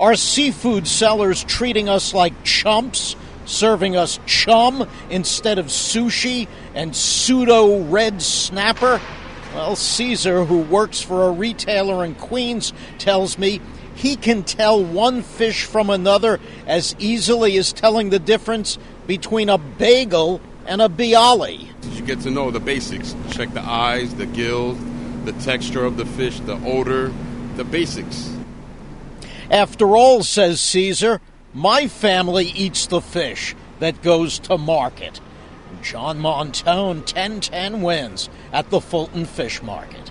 Are seafood sellers treating us like chumps, serving us chum instead of sushi and pseudo red snapper? Well, Caesar, who works for a retailer in Queens, tells me he can tell one fish from another as easily as telling the difference between a bagel and a bialy. You get to know the basics. Check the eyes, the gills, the texture of the fish, the odor, the basics. After all, says Caesar, my family eats the fish that goes to market. John Montone, 10-10 wins at the Fulton Fish Market.